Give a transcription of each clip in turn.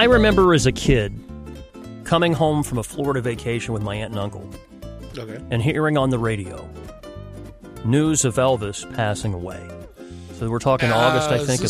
I remember as a kid coming home from a Florida vacation with my aunt and uncle. Okay. And hearing on the radio news of Elvis passing away. So we're talking August, I think, of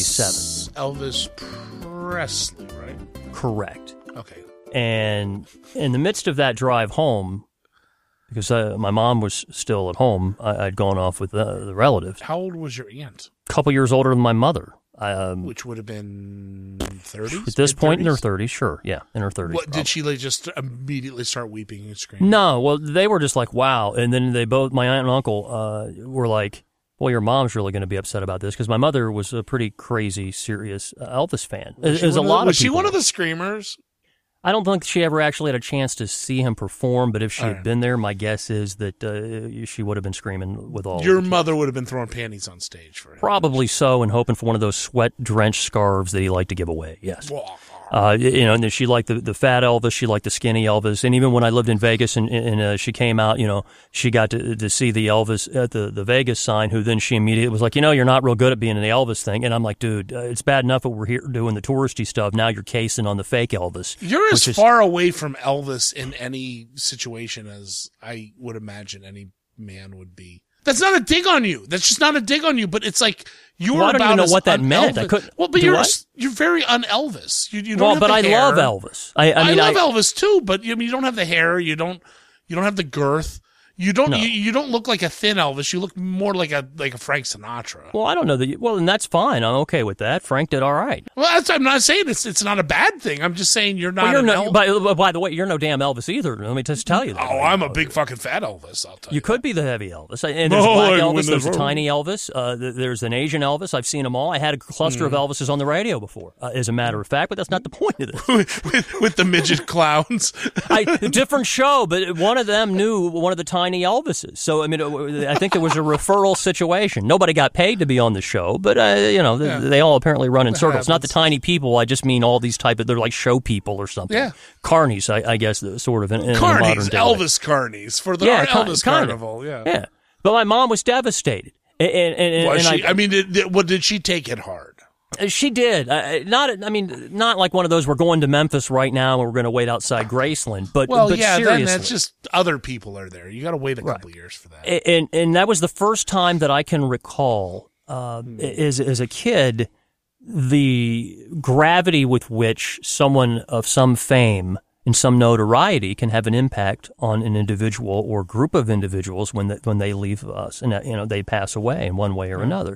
77. Elvis Presley, right? Correct. Okay. And in the midst of that drive home, because my mom was still at home, I'd gone off with the relatives. How old was your aunt? A couple years older than my mother. Which would have been 30s? At this point in her 30s, sure. Yeah, in her 30s. What, did she just immediately start weeping and screaming? No, well, they were just like, wow. And then they both, my aunt and uncle, were like, well, your mom's really going to be upset about this, because my mother was a pretty crazy, serious Elvis fan. Was she one of the screamers? I don't think she ever actually had a chance to see him perform, but if she had been there, my guess is that she would have been screaming with all. Your mother would have been throwing panties on stage for him. Probably so, and hoping for one of those sweat-drenched scarves that he liked to give away, yes. And then she liked the fat Elvis, she liked the skinny Elvis, and even when I lived in Vegas and she came out, she got to see the Elvis at the Vegas sign, who then she immediately was like, you're not real good at being in the Elvis thing. And I'm like, dude, it's bad enough that we're here doing the touristy stuff. Now you're casing on the fake Elvis. You're as far away from Elvis in any situation as I would imagine any man would be. That's not a dig on you. That's just not a dig on you. But it's like you're I don't even know what that meant. I couldn't. Well, but you're very un-Elvis. You don't have but the I hair. love Elvis. I love Elvis too. But you don't have the hair. You don't have the girth. You don't. No. You don't look like a thin Elvis. You look more like a Frank Sinatra. Well, I don't know that. And that's fine. I'm okay with that. Frank did all right. Well, I'm not saying it's not a bad thing. I'm just saying you're not. By the way, you're no damn Elvis either. Let me just tell you that. I'm a big fucking fat Elvis. I'll tell you. You could be the heavy Elvis. And there's a black Elvis. There's a tiny Elvis. There's an Asian Elvis. I've seen them all. I had a cluster of Elvises on the radio before, as a matter of fact. But that's not the point of this. with the midget clowns. Different show, but one of them knew one of the tiny Elvises. So, I think there was a referral situation. Nobody got paid to be on the show, but, they all apparently run in circles. Not the tiny people. I just mean all these they're like show people or something. Yeah. Carnies, I guess, sort of in Carnies, modern day. Elvis Carnies for the Elvis Carnival. Yeah. But my mom was devastated. Did she take it hard? She did. Not like one of those, we're going to Memphis right now and we're going to wait outside Graceland. But seriously. Then that's just other people are there. You got to wait a couple years for that. And that was the first time that I can recall, as a kid, the gravity with which someone of some fame and some notoriety can have an impact on an individual or group of individuals when they leave us and they pass away in one way or another.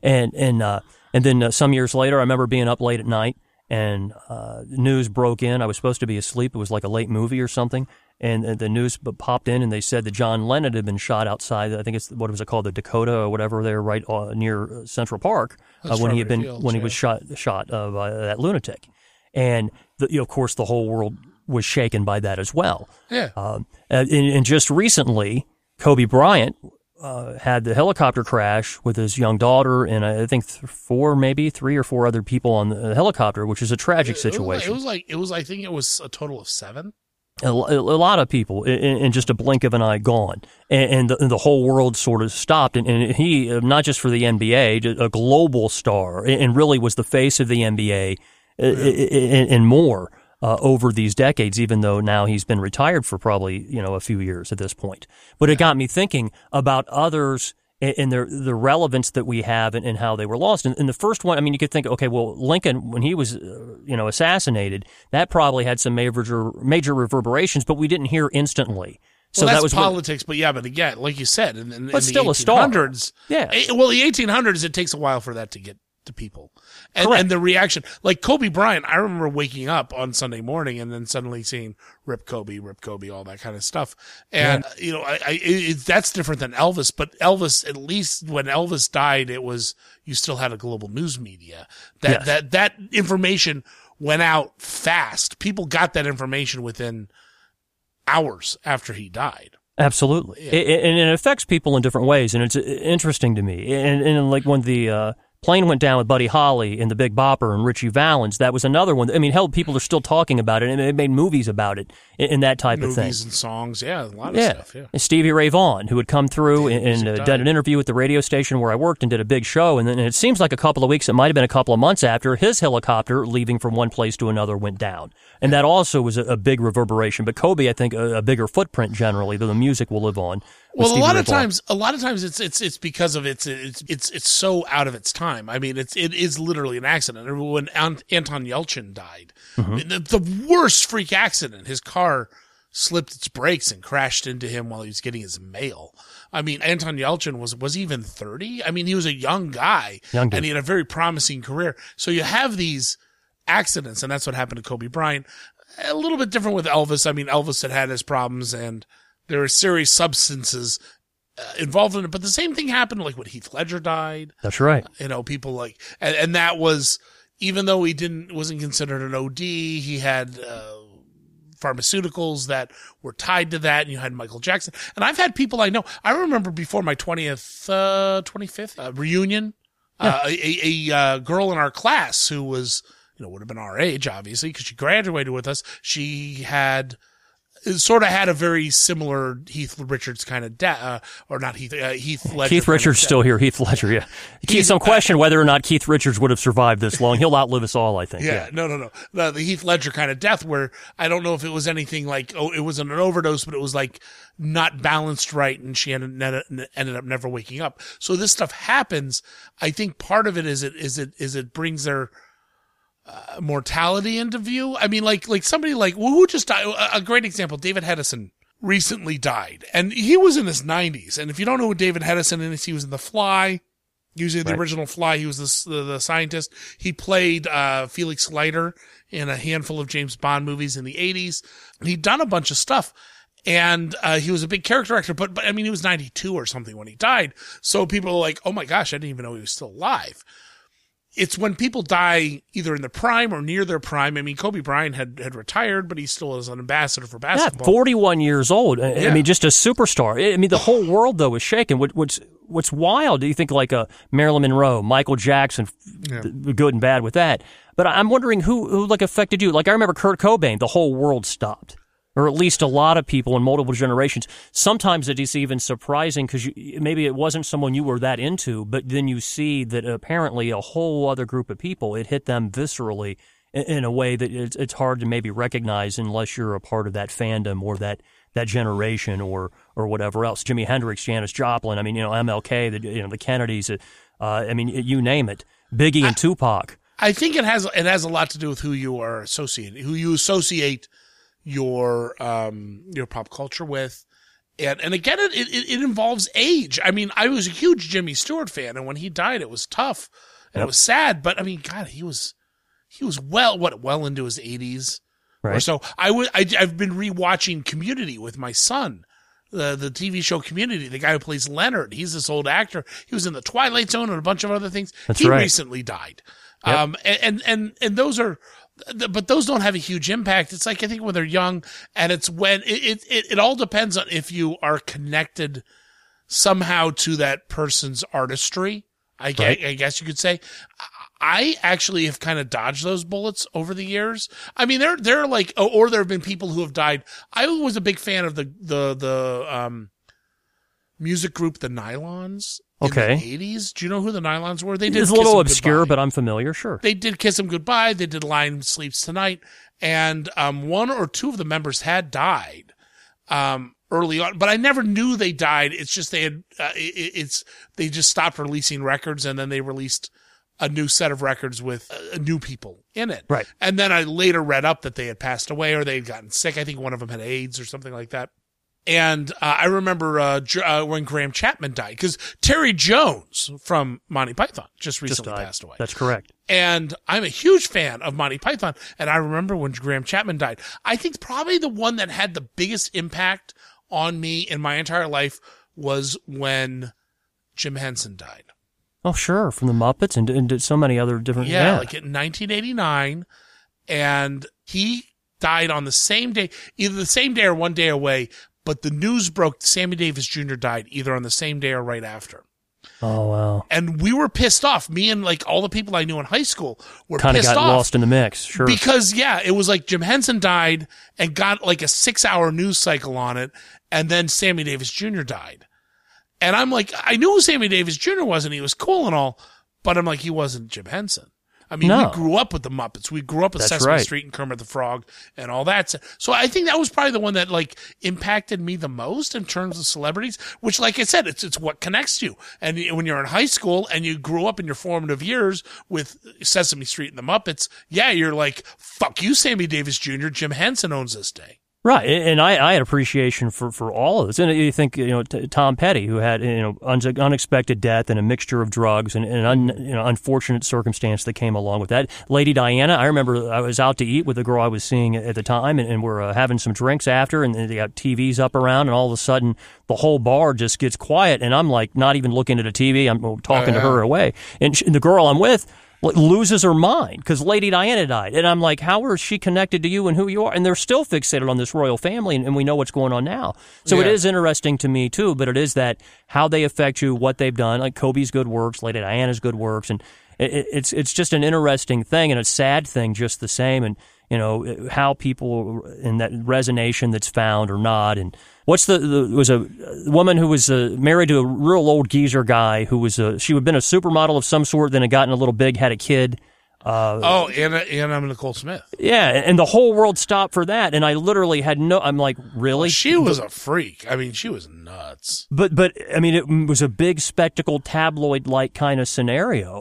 And then some years later, I remember being up late at night and news broke in. I was supposed to be asleep. It was like a late movie or something. And the news popped in and they said that John Lennon had been shot outside. I think it's, what was it called? The Dakota or whatever there, right near Central Park when he was shot by that lunatic. And of course the whole world was shaken by that as well. Yeah. And just recently, Kobe Bryant had the helicopter crash with his young daughter and I think 3 or 4 other people on the helicopter, which is a tragic situation. I think it was a total of 7. A lot of people in just a blink of an eye gone. And the whole world sort of stopped. And he, not just for the NBA, a global star, and really was the face of the NBA and more. Over these decades, even though now he's been retired for probably, a few years at this point. But it got me thinking about others and the relevance that we have and how they were lost. And the first one, you could think, okay, well, Lincoln, when he was, assassinated, that probably had some major reverberations, but we didn't hear instantly. So that's that was politics, but again, like you said, in still the 1800s, yeah. Well, the 1800s, it takes a while for that to get to people. And the reaction, like Kobe Bryant, I remember waking up on Sunday morning and then suddenly seeing Rip Kobe, all that kind of stuff. And, that's different than Elvis, but Elvis, at least when Elvis died, you still had a global news media. That information went out fast. People got that information within hours after he died. Absolutely. Yeah. And it affects people in different ways, and it's interesting to me. And like when the plane went down with Buddy Holly and the Big Bopper and Richie Valens. That was another one. I mean, hell, people are still talking about it, and they made movies about it and that type of thing. Movies and songs, a lot of stuff, And Stevie Ray Vaughan, who had come through and did an interview at the radio station where I worked and did a big show, and then it seems like a couple of weeks, it might have been a couple of months after, his helicopter leaving from one place to another went down. And that also was a big reverberation. But Kobe, I think, a bigger footprint generally, though the music will live on. Well, a lot of times it's because of it's so out of its time. I mean, it is literally an accident. When Anton Yelchin died, I mean, the worst freak accident. His car slipped its brakes and crashed into him while he was getting his mail. I mean, Anton Yelchin was even 30. I mean, he was a young guy, and he had a very promising career. So you have these accidents, and that's what happened to Kobe Bryant. A little bit different with Elvis. I mean, Elvis had his problems, and there were serious substances involved in it. But the same thing happened like when Heath Ledger died. That's right. People like, and that was, even though he wasn't considered an OD, he had pharmaceuticals that were tied to that, and you had Michael Jackson. And I've had people I know. I remember before my 25th reunion, a girl in our class who was, would have been our age, obviously, because she graduated with us. She had a very similar Heath Richards kind of death, or not Heath Ledger. Keith Richards still here. Heath Ledger, yeah. Some question whether or not Keith Richards would have survived this long. He'll outlive us all, I think. Yeah. No. The Heath Ledger kind of death, where I don't know if it was anything like, it wasn't an overdose, but it was like not balanced right, and she ended up never waking up. So this stuff happens. I think part of it is it brings their mortality into view. I mean, like somebody who just died. A great example, David Hedison recently died, and he was in his 90s. And if you don't know who David Hedison is, he was in The Fly. Using the original Fly, he was the scientist. He played Felix Leiter in a handful of James Bond movies in the 80s. He'd done a bunch of stuff, and he was a big character actor. But I mean, he was 92 or something when he died. So people are like, "Oh my gosh, I didn't even know he was still alive." It's when people die either in their prime or near their prime. I mean, Kobe Bryant had retired, but he still is an ambassador for basketball. Yeah, 41 years old. I mean, just a superstar. I mean, the whole world, though, is shaken. What's wild, do you think, like Marilyn Monroe, Michael Jackson, good and bad with that. But I'm wondering who affected you. Like, I remember Kurt Cobain, the whole world stopped. Or at least a lot of people in multiple generations. Sometimes it is even surprising because maybe it wasn't someone you were that into, but then you see that apparently a whole other group of people, it hit them viscerally in a way that it's hard to maybe recognize unless you're a part of that fandom or that generation or whatever else. Jimi Hendrix, Janis Joplin, I mean, MLK, the Kennedys, I mean, you name it. Biggie and Tupac. I think it has a lot to do with who you associate your pop culture with. And again, it involves age. I mean, I was a huge Jimmy Stewart fan, and when he died, it was tough and it was sad, but I mean, God, he was well into his 80s or so. I've been rewatching Community with my son, the TV show Community, the guy who plays Leonard. He's this old actor. He was in The Twilight Zone and a bunch of other things. He recently died. Yep. And those are, but those don't have a huge impact. It's like, I think when they're young, and it's when it all depends on if you are connected somehow to that person's artistry. I guess you could say. I actually have kind of dodged those bullets over the years. I mean, they're like, or there have been people who have died. I was a big fan of the music group, the Nylons. In the 80s. Do you know who the Nylons were? They did. It's a little obscure, but I'm familiar. Sure. They did Kiss 'Em Goodbye. They did Lion Sleeps Tonight. And one or two of the members had died early on, but I never knew they died. It's just they had they just stopped releasing records, and then they released a new set of records with new people in it. Right. And then I later read up that they had passed away or they had gotten sick. I think one of them had AIDS or something like that. And I remember when Graham Chapman died, because Terry Jones from Monty Python just recently passed away. That's correct. And I'm a huge fan of Monty Python. And I remember when Graham Chapman died. I think probably the one that had the biggest impact on me in my entire life was when Jim Henson died. Oh, sure. From the Muppets and so many other different... Yeah, like in 1989. And he died on the same day, either the same day or one day away. But the news broke Sammy Davis Jr. died either on the same day or right after. Oh, wow. And we were pissed off. Me and like all the people I knew in high school were kind of pissed got off. Lost in the mix. Sure. Because, it was like Jim Henson died and got like a 6-hour news cycle on it. And then Sammy Davis Jr. died. And I'm like, I knew who Sammy Davis Jr. was and he was cool and all, but I'm like, he wasn't Jim Henson. I mean, we grew up with the Muppets. We grew up with Sesame Street and Kermit the Frog and all that. So I think that was probably the one that like impacted me the most in terms of celebrities, which, like I said, it's what connects you. And when you're in high school and you grew up in your formative years with Sesame Street and the Muppets, you're like, fuck you, Sammy Davis Jr. Jim Henson owns this day. Right, and I had appreciation for all of this. And you think, Tom Petty, who had unexpected death and a mixture of drugs and unfortunate circumstance that came along with that. Lady Diana, I remember I was out to eat with a girl I was seeing at the time, and we're having some drinks after, and they got TVs up around, and all of a sudden the whole bar just gets quiet, and I'm like not even looking at a TV. I'm talking to her away, and the girl I'm with loses her mind because Lady Diana died. And I'm like, how is she connected to you and who you are? And they're still fixated on this royal family, and we know what's going on now. So it is interesting to me, too, but it is that how they affect you, what they've done, like Kobe's good works, Lady Diana's good works, and it's just an interesting thing and a sad thing just the same, and how people in that resonation that's found or not. And was a woman who was married to a real old geezer guy who was she had been a supermodel of some sort, then had gotten a little big, had a kid. Anna Nicole Smith. Yeah, and the whole world stopped for that, and I literally had I'm like, really? Well, she was a freak. I mean, she was nuts. But I mean, it was a big spectacle, tabloid-like kind of scenario,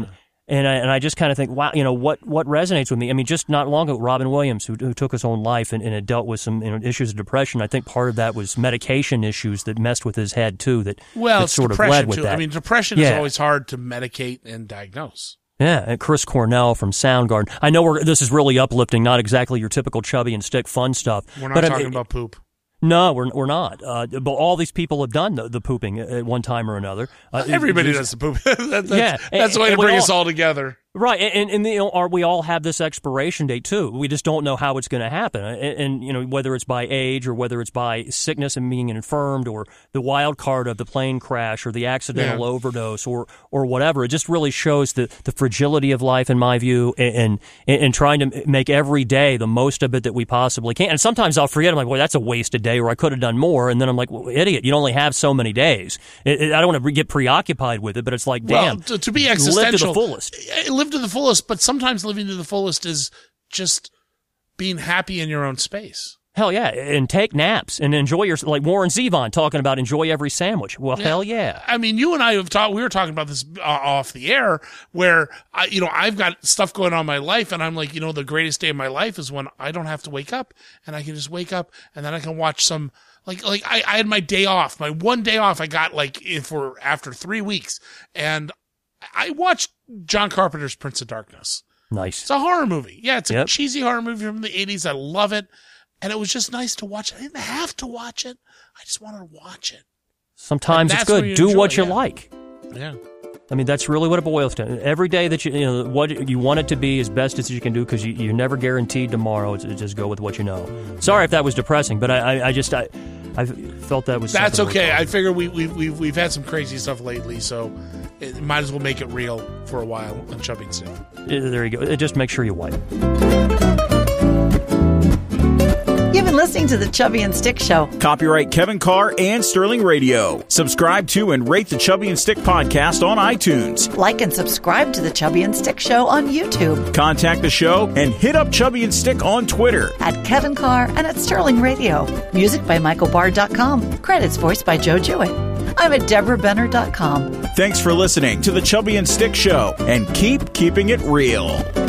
and I just kind of think, wow, what resonates with me? I mean, just not long ago, Robin Williams, who took his own life and had dealt with some issues of depression. I think part of that was medication issues that messed with his head too. That sort of led with that. I mean, depression is always hard to medicate and diagnose. Yeah, and Chris Cornell from Soundgarden. I know this is really uplifting, not exactly your typical Chubby and Stick fun stuff. We're not talking about poop. No, we're not. But all these people have done the pooping at one time or another. Everybody does the poop. That's the way to bring us all together. Right, and we all have this expiration date too. We just don't know how it's going to happen, and whether it's by age or whether it's by sickness and being infirmed, or the wild card of the plane crash or the accidental overdose or whatever. It just really shows the fragility of life, in my view, and trying to make every day the most of it that we possibly can. And sometimes I'll forget. I'm like, well, that's a wasted day, or I could have done more. And then I'm like, well, idiot, you only have so many days. I don't want to get preoccupied with it, but it's like, damn, to be existential, live to the fullest. Live to the fullest, but sometimes living to the fullest is just being happy in your own space. Hell yeah, and take naps and enjoy like Warren Zevon talking about enjoy every sandwich. Well, hell yeah. I mean, you and I have talked. We were talking about this off the air, where I've got stuff going on in my life, and I'm like, the greatest day of my life is when I don't have to wake up, and I can just wake up, and then I can watch some. Like I had my day off, my one day off. I got after 3 weeks, and I watched John Carpenter's Prince of Darkness. Nice. It's a horror movie. Yeah, it's a cheesy horror movie from the 80s. I love it. And it was just nice to watch it. I didn't have to watch it. I just wanted to watch it. Sometimes it's good. Do what you like. Yeah. I mean, that's really what it boils down to. Every day that what you want it to be as best as you can do, because you're never guaranteed tomorrow. Just go with what you know. Sorry if that was depressing, but I felt that was. That's okay. I figure we've had some crazy stuff lately, so it might as well make it real for a while on Chubby and Stick. There you go. Just make sure you wipe. You've been listening to the Chubby and Stick Show. Copyright Kevin Carr and Sterling Radio. Subscribe to and rate the Chubby and Stick podcast on iTunes. Like and subscribe to the Chubby and Stick Show on YouTube. Contact the show and hit up Chubby and Stick on Twitter. At Kevin Carr and at Sterling Radio. Music by MichaelBard.com. Credits voiced by Joe Jewett. I'm at DeborahBenner.com. Thanks for listening to the Chubby and Stick Show, and keep keeping it real.